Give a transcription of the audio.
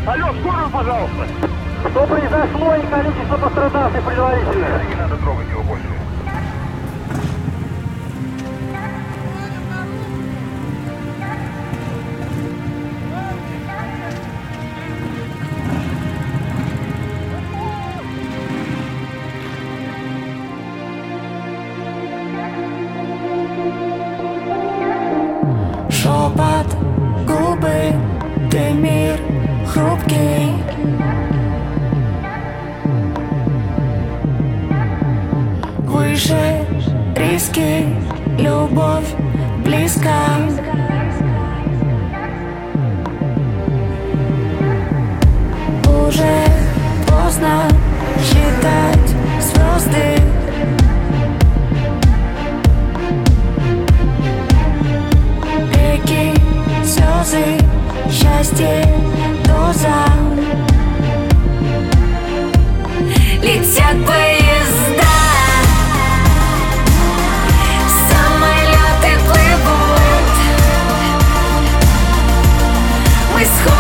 Алло, скорую, пожалуйста. Что произошло и количество пострадавших предварительно? Не надо трогать его больше. Шепот, губы, ты мир хрупкий. Выше риски, любовь близка. Уже поздно считать звезды. Реки, слезы, счастье, доза. Летят поезда, самолеты плывут. Мы сходим.